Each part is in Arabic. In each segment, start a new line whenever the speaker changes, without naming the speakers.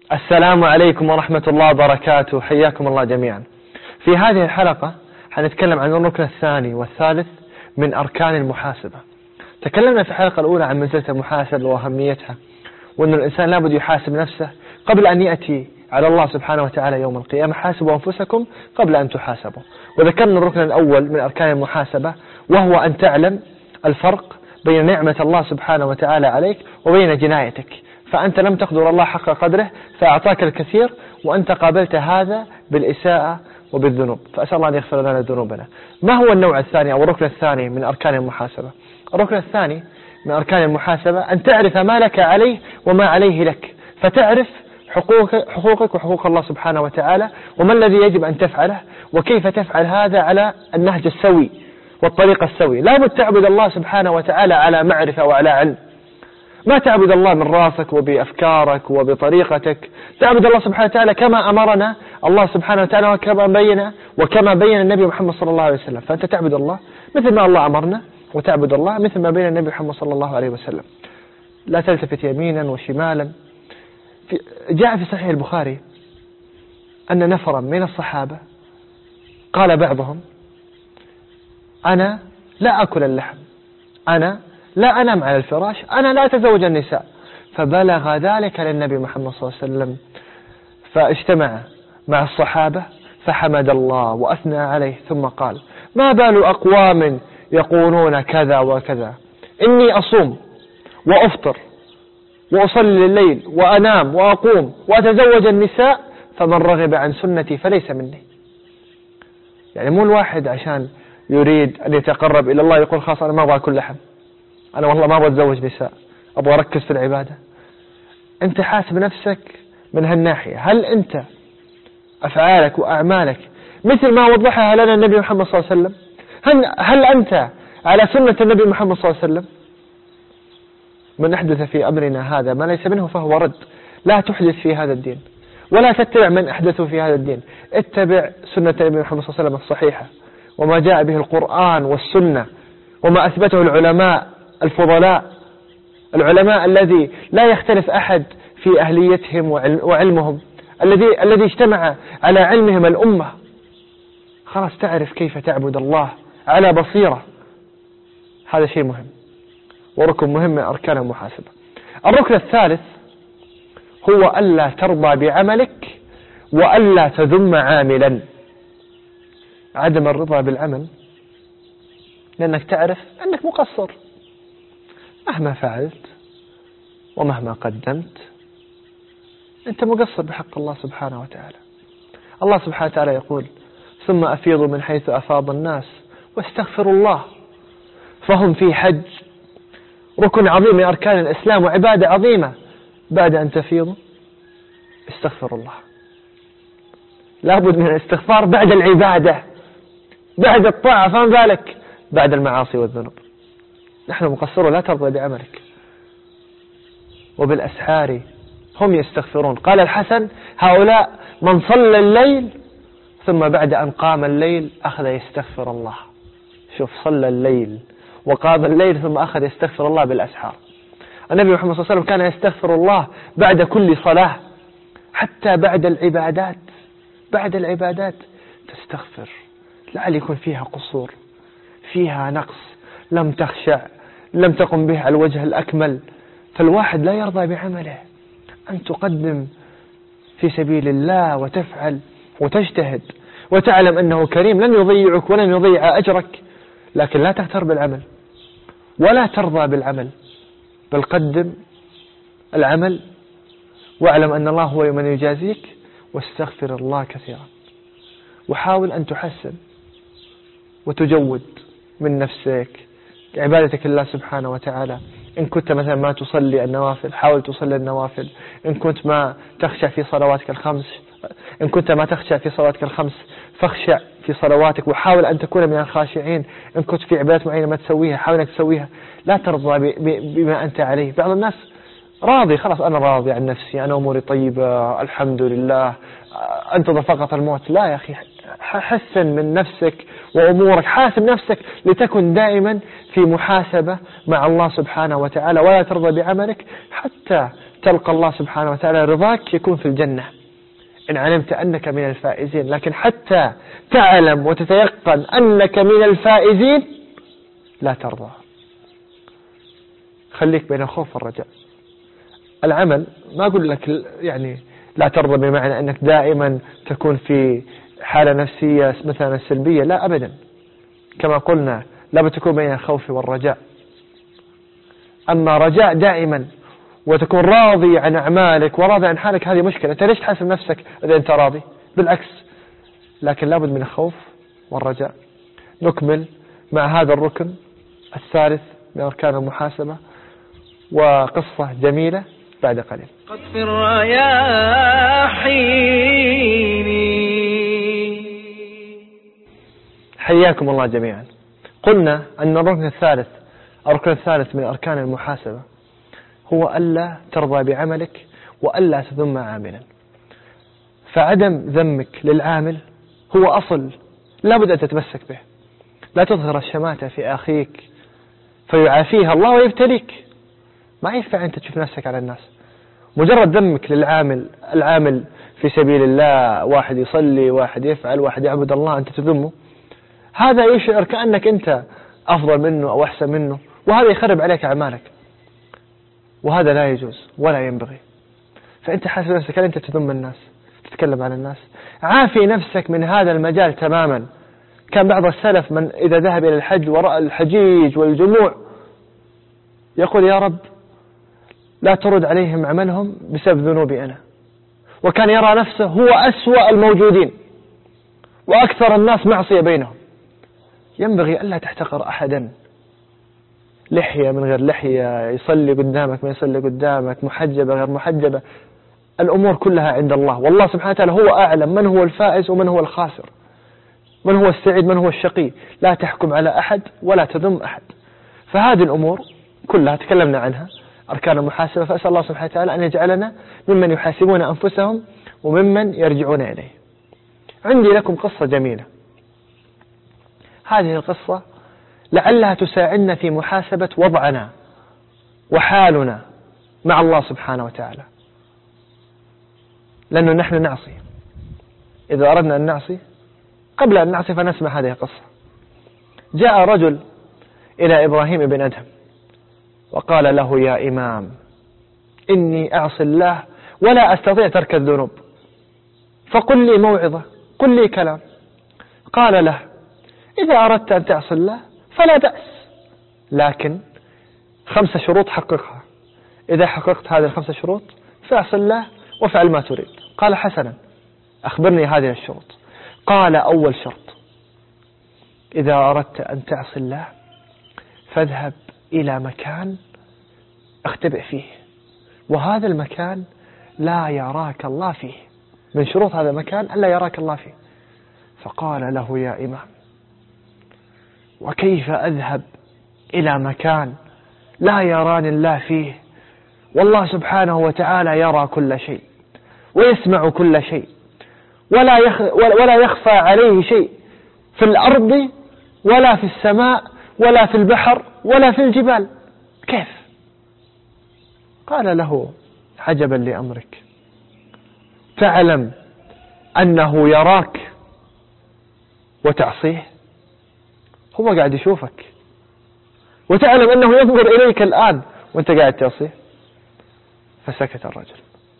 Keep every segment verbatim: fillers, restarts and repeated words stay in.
السلام عليكم ورحمة الله وبركاته، حياكم الله جميعا. في هذه الحلقة حنتكلم عن الركن الثاني والثالث من أركان المحاسبة. تكلمنا في الحلقة الأولى عن منزلة المحاسبة وأهميتها، وأن الإنسان لابد يحاسب نفسه قبل أن يأتي على الله سبحانه وتعالى يوم القيامة. حاسبوا أنفسكم قبل أن تحاسبوا. وذكرنا الركن الأول من أركان المحاسبة، وهو أن تعلم الفرق بين نعمة الله سبحانه وتعالى عليك وبين جنايتك. فأنت لم تقدر الله حق قدره فأعطاك الكثير، وأنت قابلت هذا بالإساءة وبالذنوب، فأسأل الله أن يغفر لنا ذنوبنا. ما هو النوع الثاني أو الركن الثاني من أركان المحاسبة؟ الركن الثاني من أركان المحاسبة أن تعرف ما لك عليه وما عليه لك، فتعرف حقوقك, حقوقك وحقوق الله سبحانه وتعالى، وما الذي يجب أن تفعله، وكيف تفعل هذا على النهج السوي والطريق السوي. لا بد تعبد الله سبحانه وتعالى على معرفة وعلى علم. ما تعبد الله من راسك وبأفكارك وبطريقتك، تعبد الله سبحانه وتعالى كما أمرنا الله سبحانه وتعالى وكما بين وكما بين النبي محمد صلى الله عليه وسلم. فأنت تعبد الله مثل ما الله أمرنا، وتعبد الله مثل ما بين النبي محمد صلى الله عليه وسلم. لا تلتفت يمينا وشمالا. في جاء في صحيح البخاري أن نفرا من الصحابة قال بعضهم: أنا لا أكل اللحم، أنا لا أنام على الفراش، أنا لا أتزوج النساء. فبلغ ذلك للنبي محمد صلى الله عليه وسلم، فاجتمع مع الصحابة فحمد الله وأثنى عليه، ثم قال: ما بال أقوام يقولون كذا وكذا، إني أصوم وأفطر وأصلي الليل وأنام وأقوم وأتزوج النساء، فمن رغب عن سنتي فليس مني. يعني مو الواحد عشان يريد أن يتقرب إلى الله يقول خلاص أنا ما أبغى أكل لحم، أنا والله ما أبغى أتزوج نساء، أبغى أركز في العبادة. أنت حاسب نفسك من هالناحية، هل أنت أفعالك وأعمالك مثل ما وضحها لنا النبي محمد صلى الله عليه وسلم؟ هل, هل أنت على سنة النبي محمد صلى الله عليه وسلم؟ من أحدث في أمرنا هذا ما ليس منه فهو رد. لا تحدث في هذا الدين، ولا تتبع من أحدثه في هذا الدين. اتبع سنة النبي محمد صلى الله عليه وسلم الصحيحة، وما جاء به القرآن والسنة، وما أثبته العلماء الفضلاء، العلماء الذي لا يختلف أحد في أهليتهم وعلمهم، الذي الذي اجتمع على علمهم الأمة. خلاص تعرف كيف تعبد الله على بصيرة. هذا شيء مهم وركن مهم من أركان المحاسبة. الركن الثالث هو ألا ترضى بعملك وألا تذم عاملا. عدم الرضا بالعمل لأنك تعرف أنك مقصر مهما فعلت ومهما قدمت، أنت مقصر بحق الله سبحانه وتعالى. الله سبحانه وتعالى يقول: ثم أفيضوا من حيث أفاض الناس واستغفروا الله. فهم في حج، ركن عظيم من أركان الإسلام وعبادة عظيمة. بعد أن تفيضوا استغفروا الله. لابد من الاستغفار بعد العبادة، بعد الطاعة، فهم ذلك بعد المعاصي والذنوب. نحن مقصرون، لا ترضى بعملك. وبالأسحار هم يستغفرون. قال الحسن: هؤلاء من صلى الليل ثم بعد أن قام الليل أخذ يستغفر الله. شوف، صلى الليل وقام الليل ثم أخذ يستغفر الله بالأسحار. النبي محمد صلى الله عليه وسلم كان يستغفر الله بعد كل صلاة، حتى بعد العبادات. بعد العبادات تستغفر، لعل يكون فيها قصور، فيها نقص، لم تخشع، لم تقم به على الوجه الأكمل. فالواحد لا يرضى بعمله. أن تقدم في سبيل الله وتفعل وتجتهد وتعلم أنه كريم لن يضيعك ولن يضيع أجرك، لكن لا تغتر بالعمل ولا ترضى بالعمل، بل قدم العمل واعلم أن الله هو من يجازيك، واستغفر الله كثيرا. وحاول أن تحسن وتجود من نفسك عبادتك الله سبحانه وتعالى. إن كنت مثلا ما تصلي النوافل حاول تصلي النوافل. إن كنت ما تخشع في صلواتك الخمس إن كنت ما تخشع في صلواتك الخمس فاخشع في صلواتك، وحاول أن تكون من الخاشعين. إن كنت في عبادات معينة ما تسويها حاول أنك تسويها. لا ترضى بما أنت عليه. بعض الناس راضي، خلاص أنا راضي عن نفسي، أنا أموري طيبة الحمد لله، أنتظر فقط الموت. لا يا أخي، حسن من نفسك وأمورك، حاسب نفسك لتكن دائما في محاسبة مع الله سبحانه وتعالى، ولا ترضى بعملك حتى تلقى الله سبحانه وتعالى رضاك يكون في الجنة إن علمت أنك من الفائزين. لكن حتى تعلم وتتيقن أنك من الفائزين لا ترضى. خليك بين الخوف والرجاء. العمل ما أقول لك يعني لا ترضى بمعنى أنك دائما تكون في حالة نفسية مثلا سلبية، لا أبدا. كما قلنا لا تكون بين الخوف والرجاء. أما رجاء دائما وتكون راضي عن أعمالك وراضي عن حالك، هذه مشكلة. أنت ليش تحاسب نفسك إذا أنت راضي؟ بالعكس. لكن لابد من الخوف والرجاء. نكمل مع هذا الركن الثالث من أركان المحاسبة وقصة جميلة بعد قليل.
قد في الرياحين.
حياكم الله جميعا. قلنا أن الركن الثالث الركن الثالث من أركان المحاسبة هو ألا ترضى بعملك وألا تذم عاملا. فعدم ذمك للعامل هو أصل لا بد أن تتمسك به. لا تظهر الشماتة في أخيك فيعافيها الله ويبتليك. ما ينفع أنت تشوف نفسك على الناس. مجرد ذمك للعامل العامل في سبيل الله، واحد يصلي، واحد يفعل، واحد يعبد الله، أنت تذمه، هذا يشعر كأنك أنت أفضل منه أو أحسن منه، وهذا يخرب عليك أعمالك، وهذا لا يجوز ولا ينبغي. فأنت حاسب نفسك هل أنت تذم الناس، تتكلم عن الناس؟ عافي نفسك من هذا المجال تماما. كان بعض السلف من إذا ذهب إلى الحج ورأى الحجيج والجموع يقول يا رب لا ترد عليهم عملهم بسبب ذنوبي أنا. وكان يرى نفسه هو أسوأ الموجودين وأكثر الناس معصية بينهم. ينبغي ألا تحتقر أحدا. لحية من غير لحية، يصلي قدامك ما يصلي قدامك، محجبة غير محجبة، الأمور كلها عند الله. والله سبحانه وتعالى هو أعلم من هو الفائز ومن هو الخاسر، من هو السعيد من هو الشقي. لا تحكم على أحد ولا تذم أحد. فهذه الأمور كلها تكلمنا عنها أركان المحاسبة. فأسأل الله سبحانه وتعالى أن يجعلنا ممن يحاسبون أنفسهم وممن يرجعون إليه. عندي لكم قصة جميلة. هذه القصة لعلها تساعدنا في محاسبة وضعنا وحالنا مع الله سبحانه وتعالى، لأنه نحن نعصي. إذا أردنا أن نعصي قبل أن نعصي فنسمع هذه القصة. جاء رجل إلى إبراهيم بن أدهم وقال له يا إمام إني أعصي الله ولا أستطيع ترك الذنوب، فقل لي موعظة، قل لي كلام. قال له إذا أردت أن تعصي الله فلا بأس، لكن خمس شروط حققها. إذا حققت هذه الخمس شروط فاعصي الله وافعل ما تريد. قال حسنا، أخبرني هذه الشروط. قال أول شرط إذا أردت أن تعصي الله فاذهب إلى مكان اختبئ فيه، وهذا المكان لا يراك الله فيه. من شروط هذا المكان ألا يراك الله فيه. فقال له يا إمام وكيف أذهب إلى مكان لا يراني الله فيه والله سبحانه وتعالى يرى كل شيء ويسمع كل شيء ولا يخ ولا يخفى عليه شيء في الأرض ولا في السماء ولا في البحر ولا في الجبال، كيف؟ قال له عجبا لأمرك، تعلم أنه يراك وتعصيه؟ هو قاعد يشوفك وتعلم أنه ينظر إليك الآن وأنت قاعد تعصيه. فسكت الرجل.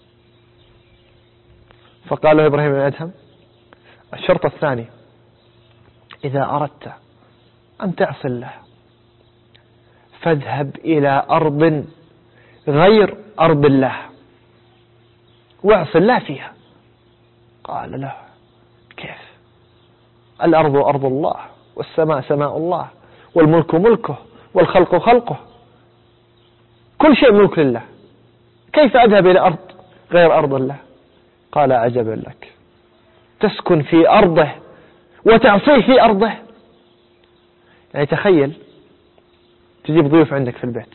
فقال له إبراهيم بن أدهم الشرط الثاني إذا أردت أن تعصي الله فاذهب إلى أرض غير أرض الله واعصي الله فيها. قال له كيف؟ الأرض أرض الله والسماء سماء الله والملك ملكه والخلق خلقه، كل شيء ملك لله، كيف أذهب إلى أرض غير أرض الله؟ قال عجبا لك، تسكن في أرضه وتعصيه في أرضه. يعني تخيل تجيب ضيوف عندك في البيت،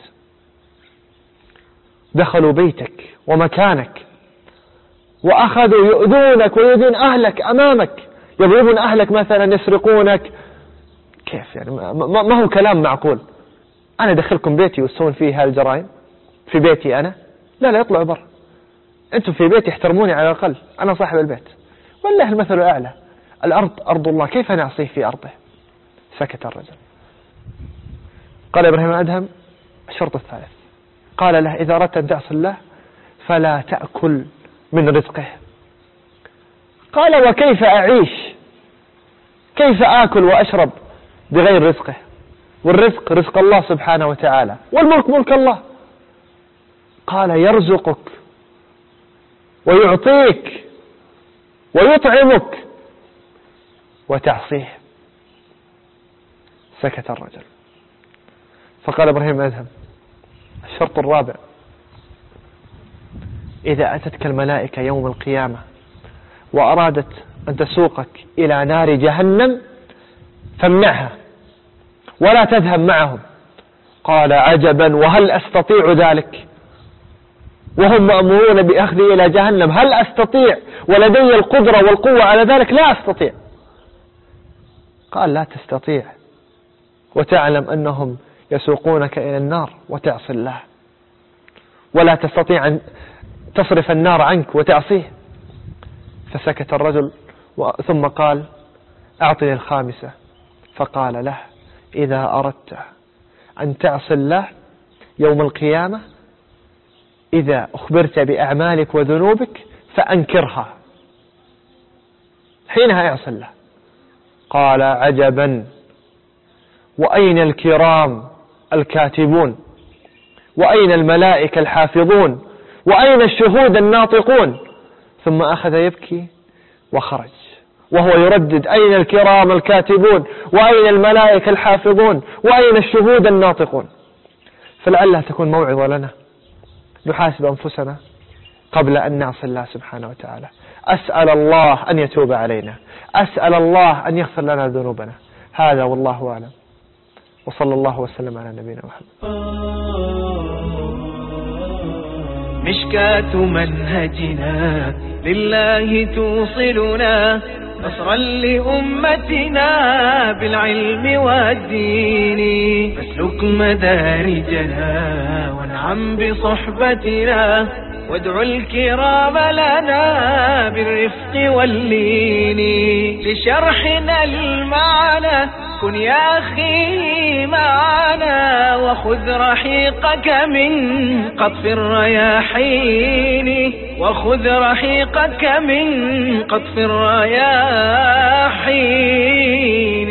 دخلوا بيتك ومكانك وأخذوا يؤذونك ويؤذون أهلك أمامك، يضربون أهلك مثلا، يسرقونك. كيف يعني؟ ما هو كلام معقول. أنا أدخلكم بيتي وتسوون فيه هالجرائم في بيتي أنا؟ لا لا يطلعوا برا، أنتم في بيت يحترموني على الأقل، أنا صاحب البيت، والله المثل الأعلى، الأرض أرض الله كيف نعصيه في أرضه. سكت الرجل. قال إبراهيم الأدهم الشرط الثالث، قال له إذا أردت أن تعصي الله فلا تأكل من رزقه. قال وكيف أعيش، كيف آكل وأشرب بغير رزقه؟ والرزق رزق الله سبحانه وتعالى، والملك ملك الله. قال يرزقك ويعطيك ويطعمك وتعصيه. سكت الرجل. فقال إبراهيم أدهم الشرط الرابع، إذا أتتك الملائكة يوم القيامة وأرادت أن تسوقك إلى نار جهنم فامنعها ولا تذهب معهم. قال عجبا وهل أستطيع ذلك وهم مأمورون بأخذي إلى جهنم؟ هل أستطيع ولدي القدرة والقوة على ذلك؟ لا أستطيع. قال لا تستطيع وتعلم أنهم يسوقونك إلى النار وتعصي الله، ولا تستطيع أن تصرف النار عنك وتعصيه. فسكت الرجل ثم قال أعطني الخامسة. فقال له إذا أردت أن تعصي الله يوم القيامة إذا أخبرت بأعمالك وذنوبك فأنكرها، حينها يعصي الله. قال عجبا وأين الكرام الكاتبون وأين الملائكة الحافظون وأين الشهود الناطقون؟ ثم أخذ يبكي وخرج وهو يردد أين الكرام الكاتبون وأين الملائكة الحافظون وأين الشهود الناطقون. فلعلها تكون موعظة لنا نحاسب أنفسنا قبل أن نعصي الله سبحانه وتعالى. أسأل الله أن يتوب علينا، أسأل الله أن يغفر لنا ذنوبنا. هذا والله أعلم، وصلى الله وسلم على نبينا محمد.
مشكاة منهجنا لله توصلنا نصرا لأمتنا بالعلم والدين. فاسلك مدارجنا وانعم بصحبتنا وادعو الكرام لنا بالرفق واللين. لشرحنا المعنى كن يا أخي معنا وخذ رحيقك من قطف الرياحين وخذ رحيقك من قطف الرياحين.